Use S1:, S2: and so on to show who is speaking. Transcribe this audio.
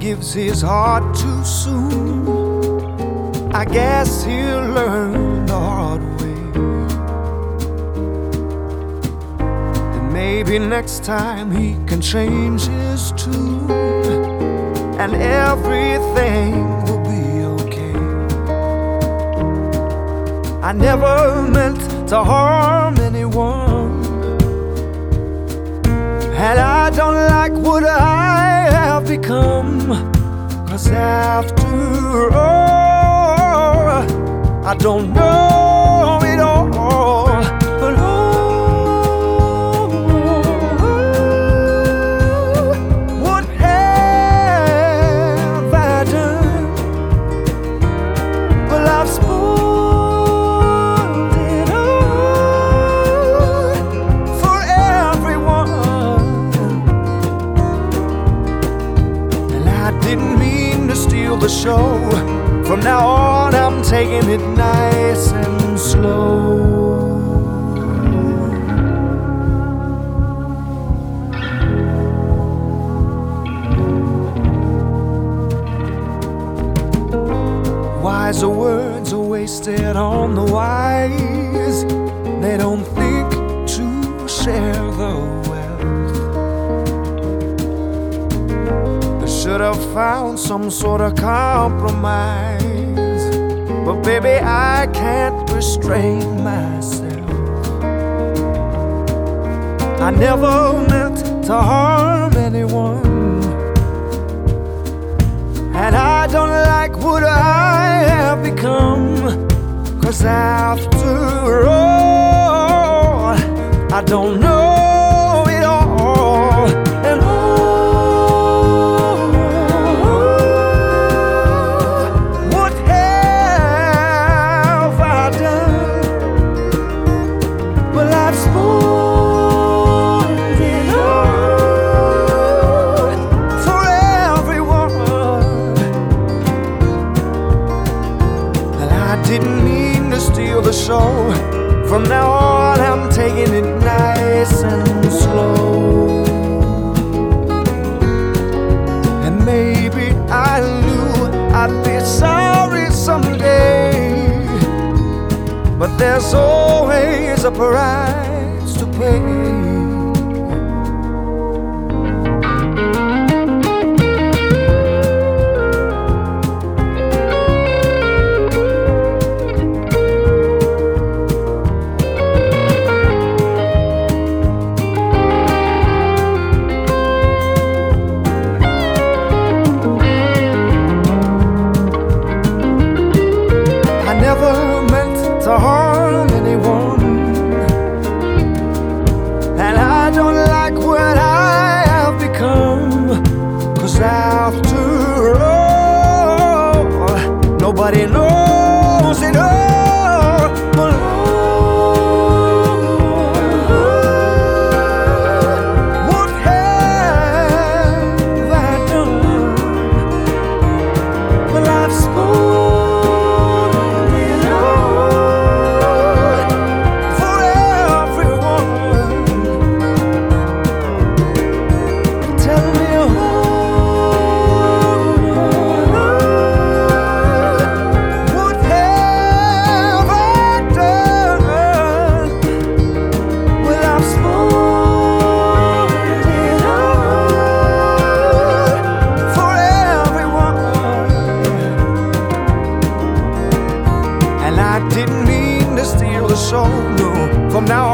S1: gives his heart too soon, I guess he'll learn the hard way. And maybe next time he can change his tune, and everything will be okay. I never meant to harm anyone, and I don't like what I have become. 'Cause after all, I don't know it all, but what have I done? Well, I've spoiled it all for everyone, and I didn't mean to steal the show. From now on, I'm taking it nice and slow. Wiser words are wasted on the wise. They don't think to share the wealth. They should have found some sort of compromise, but baby, I can't restrain myself. I never meant to harm anyone, and I don't like what I have become. 'Cause after all, I don't know it all, and what have I done? Well, I've spoiled it all for everyone, and I didn't mean to steal the show. From now on, I'm taking it nice and slow. And maybe I knew I'd be sorry someday, but there's always a price to pay. To harm anyone, and I don't like what I have become. 'Cause after all, nobody knows it all, but what have I done? Well, I've spoken. I didn't mean to steal the show, no. From now